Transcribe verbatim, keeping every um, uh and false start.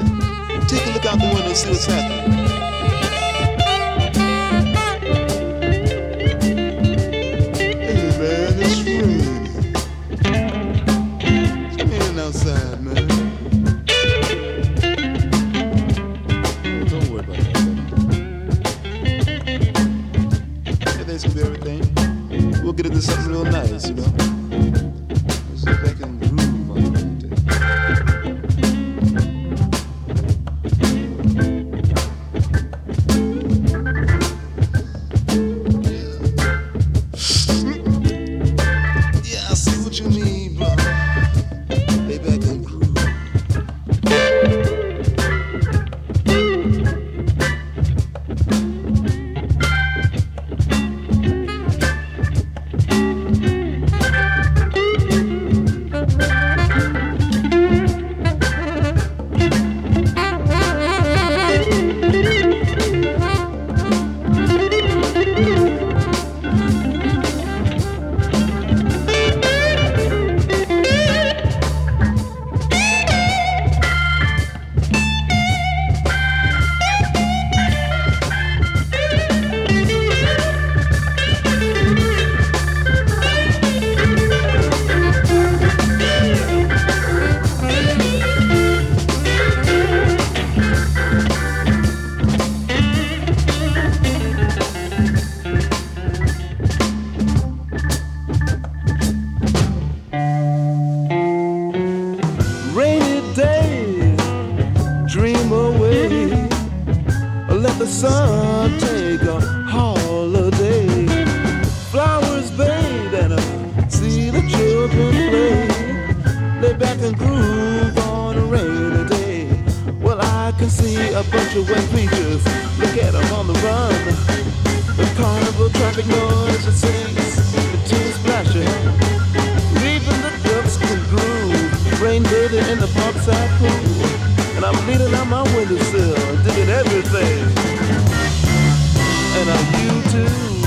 Take a look out the window and see what's happening. Hey man, it's raining. It's raining outside, man. Oh, don't worry about that. Everything's gonna be everything. We'll get into something real nice, you know. Let's see if I can groove on it. Let the sun take a holiday. Flowers bathe and uh, see the children play. Lay back and groove on a rainy day. Well, I can see a bunch of wet creatures. Look at them on the run. The carnival traffic noise, it sings, the tunes splashing. Even the ducks can groove. Rain bathing in the parkside pool. And I'm leaning out my windowsill, digging everything. And are you too?